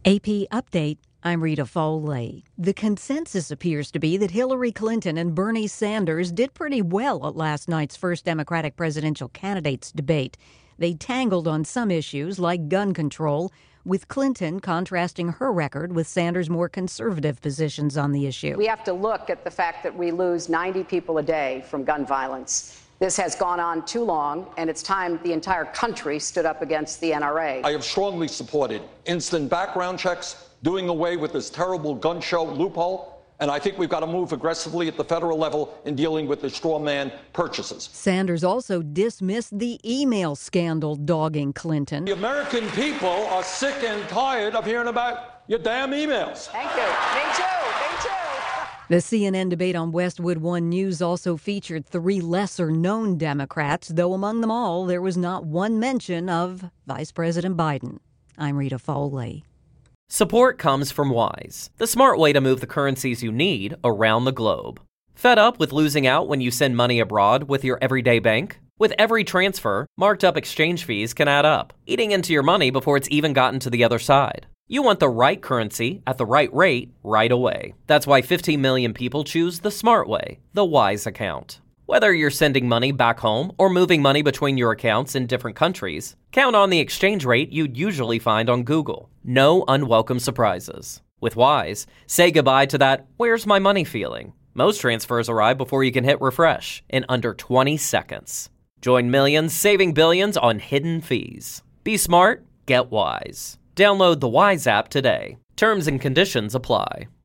AP Update, I'm Rita Foley. The consensus appears to be that Hillary Clinton and Bernie Sanders did pretty well at last night's first Democratic presidential candidates debate. They tangled on some issues like gun control, with Clinton contrasting her record with Sanders' more conservative positions on the issue. We have to look at the fact that we lose 90 people a day from gun violence. This has gone on too long, and it's time the entire country stood up against the NRA. I have strongly supported instant background checks, doing away with this terrible gun show loophole, and I think we've got to move aggressively at the federal level in dealing with the straw man purchases. Sanders also dismissed the email scandal dogging Clinton. The American people are sick and tired of hearing about your damn emails. Thank you. Me too. Me too. The CNN debate on Westwood One News also featured three lesser-known Democrats, though among them all there was not one mention of Vice President Biden. I'm Rita Foley. Support comes from Wise, the smart way to move the currencies you need around the globe. Fed up with losing out when you send money abroad with your everyday bank? With every transfer, marked up exchange fees can add up, eating into your money before it's even gotten to the other side. You want the right currency at the right rate right away. That's why 15 million people choose the smart way, the Wise account. Whether you're sending money back home or moving money between your accounts in different countries, count on the exchange rate you'd usually find on Google. No unwelcome surprises. With Wise, say goodbye to that "where's my money" feeling. Most transfers arrive before you can hit refresh in under 20 seconds. Join millions saving billions on hidden fees. Be smart, get Wise. Download the Wise app today. Terms and conditions apply.